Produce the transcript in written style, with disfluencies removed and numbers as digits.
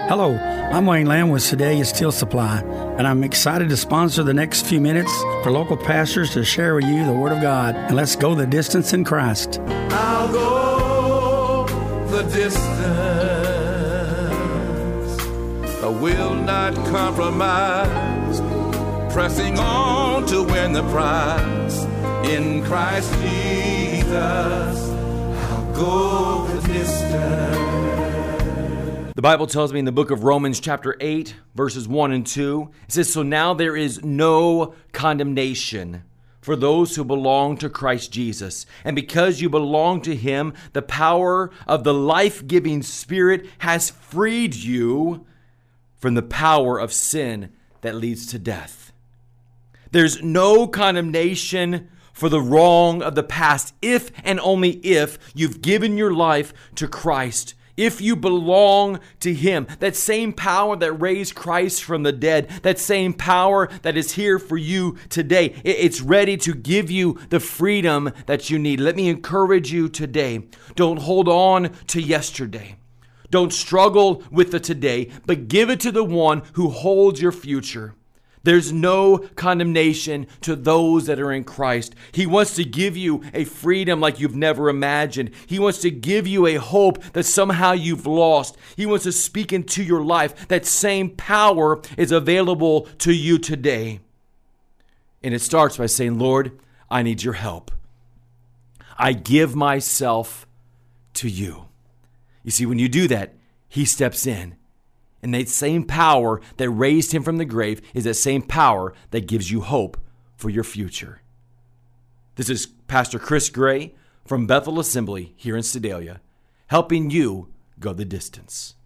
Hello, I'm Wayne Lamb with Sedalia Steel Supply, and I'm excited to sponsor the next few minutes for local pastors to share with you the Word of God. And let's go the distance in Christ. I'll go the distance. I will not compromise. Pressing on to win the prize. In Christ Jesus, I'll go the distance. The Bible tells me in the book of Romans chapter 8, verses 1 and 2, it says, "So now there is no condemnation for those who belong to Christ Jesus. And because you belong to Him, the power of the life-giving Spirit has freed you from the power of sin that leads to death." There's no condemnation for the wrong of the past if and only if you've given your life to Christ. If you belong to Him, that same power that raised Christ from the dead, that same power that is here for you today, it's ready to give you the freedom that you need. Let me encourage you today. Don't hold on to yesterday. Don't struggle with the today, but give it to the one who holds your future. There's no condemnation to those that are in Christ. He wants to give you a freedom like you've never imagined. He wants to give you a hope that somehow you've lost. He wants to speak into your life. That same power is available to you today. And it starts by saying, "Lord, I need your help. I give myself to you." You see, when you do that, He steps in. And that same power that raised Him from the grave is that same power that gives you hope for your future. This is Pastor Chris Gray from Bethel Assembly here in Sedalia, helping you go the distance.